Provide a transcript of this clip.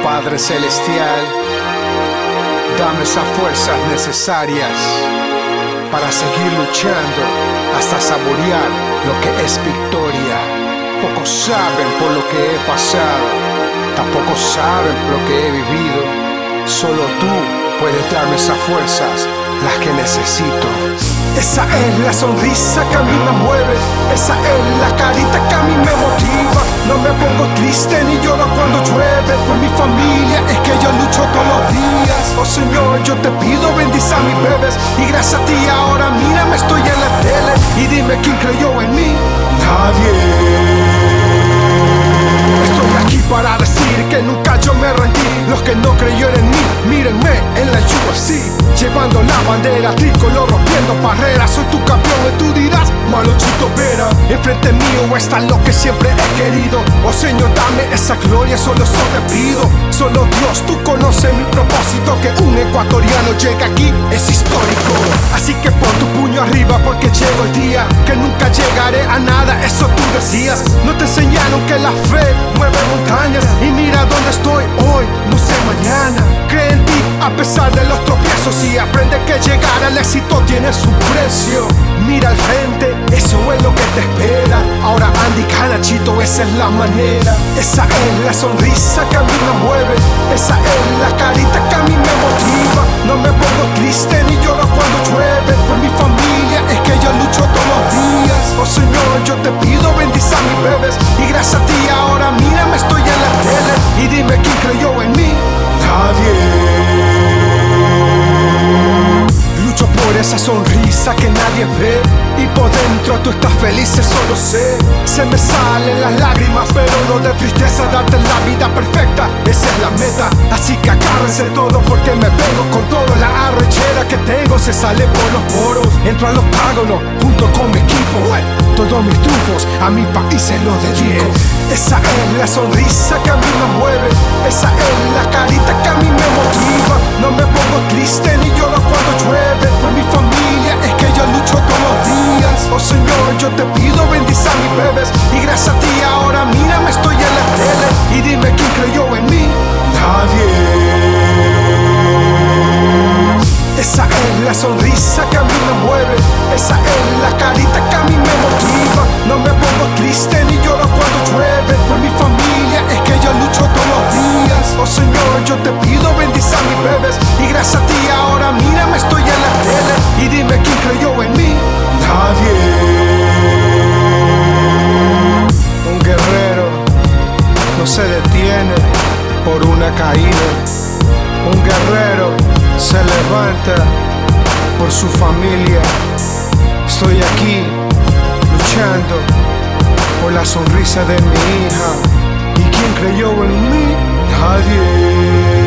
Padre Celestial, dame esas fuerzas necesarias para seguir luchando hasta saborear lo que es victoria. Pocos saben por lo que he pasado, tampoco saben lo que he vivido. Solo tú puedes darme esas fuerzas, las que necesito. Esa es la sonrisa que a mí me mueve, esa es la carita que a mí me motiva. No me pongo triste ni lloro cuando llueve, por mi familia es que yo lucho todos los días. Oh Señor, yo te pido bendice a mis bebés, y gracias a ti ahora mírame, estoy en la tele. Y dime quién creyó en mí. Nadie. Estoy aquí para decir que nunca yo me rendí. Los que no creyeron en mí, mírenme en la UFC, llevando la bandera tricolor, rompiendo barreras. Soy tu campeón y tú dirás, Malochito Vera. Enfrente mío está lo que siempre he querido. Oh Señor, dame esa gloria, solo eso te pido. Solo Dios, tú conoces mi propósito. Que un ecuatoriano llegue aquí es histórico. Así que pon tu puño arriba porque llegó el día que nunca llegaré a nada, eso tú decías. No te enseñaron que la fe mueve montañas. Y mira dónde estoy hoy, no sé mañana. Cree en ti a pesar de los tropiezos y aprende que llegar al éxito tiene su precio. Mira al frente, eso es lo que te espera. Ahora Andy Canachito, esa es la manera. Esa es la sonrisa que a mí me mueve, esa es la carita que a mí me motiva. No me pongo triste ni lloro cuando llueve, por mi familia es que yo lucho todos los días. Oh Señor, yo te pido bendice a mis bebés, y gracias a ti ahora mírame, estoy en la tele. Y dime quién creyó en mí. Nadie. Lucho por esa sonrisa que nadie ve, y por dentro tú estás feliz, eso lo sé. Se me salen las lágrimas, pero no de tristeza. Darte la vida perfecta, esa es la meta. Así que agárrense todo porque me vengo con todo. La arrechera que tengo se sale por los poros. Entro a los Octágono junto con mi equipo. Todos mis triunfos a mi país se los dedico. Esa es la sonrisa que a mí me mueve, esa es la carita que a mí me motiva. No me pongo triste ni lloro cuando llueve, por mi familia es que yo lucho todos los días. Oh Señor, yo te pido bendice a mis bebés, y gracias a ti ahora mírame, estoy en la tele. Y dime quién creyó en mí. Nadie. Esa es la sonrisa que a mí me mueve, esa es la carita que a mí me motiva. No me pongo triste ni lloro cuando llueve, por mi familia es que yo lucho todos los días. Oh Señor, yo te pido bendice a mis bebés, y gracias a ti ahora mírame, estoy en la tele. Y dime quién creyó en mí. Nadie. Un guerrero no se detiene por una caída. Un guerrero se levanta por su familia. Estoy aquí luchando por la sonrisa de mi hija. ¿Y quién creyó en mí? Nadie.